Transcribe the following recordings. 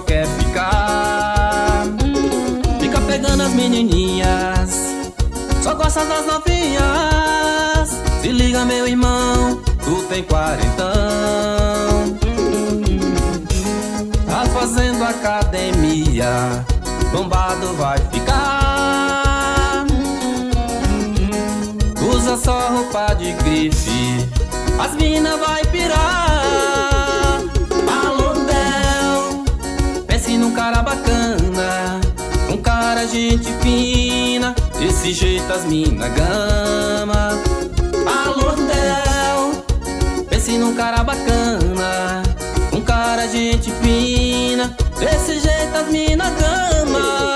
quer ficar. Fica pegando as menininhas, só gosta das novinhas. Se liga, meu irmão, tu tem quarentão. Tá fazendo academia, bombado vai ficar. Usa só roupa de grife, as mina vai pirar. Alô, Del, pense num cara bacana, um cara gente fina, desse jeito as mina gama. Alô, Del, pense num cara bacana, um cara gente fina, desse jeito as mina gama.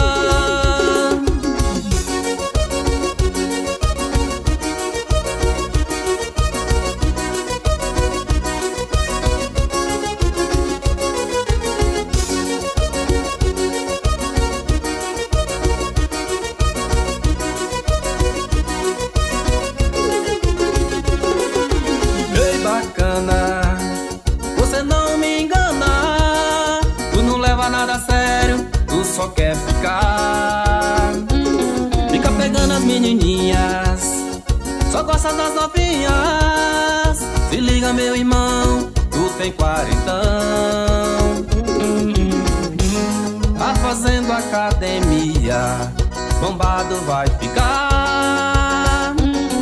Você não me engana, tu não leva nada a sério, tu só quer ficar. Fica pegando as menininhas, só gosta das novinhas. Se liga, meu irmão, tu tem quarentão. Tá fazendo academia, bombado vai ficar.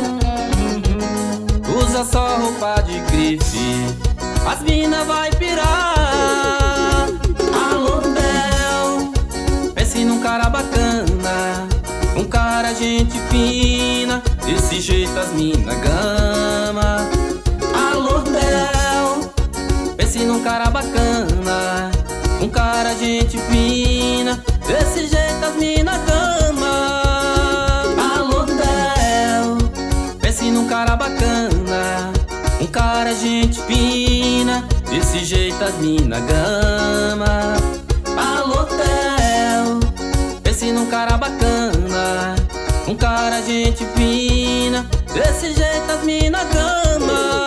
Usa só roupa de grife, as mina vai pirar. Alô, Del, pense num cara bacana, um cara gente fina, desse jeito as mina gama. Alô, Del, pense num cara bacana, um cara gente fina, desse jeito as mina gama. Alô, Del, pense num cara bacana, um cara gente fina, desse jeito as mina gama. Alô, Del, pense num cara bacana, um cara gente fina, desse jeito as mina gama.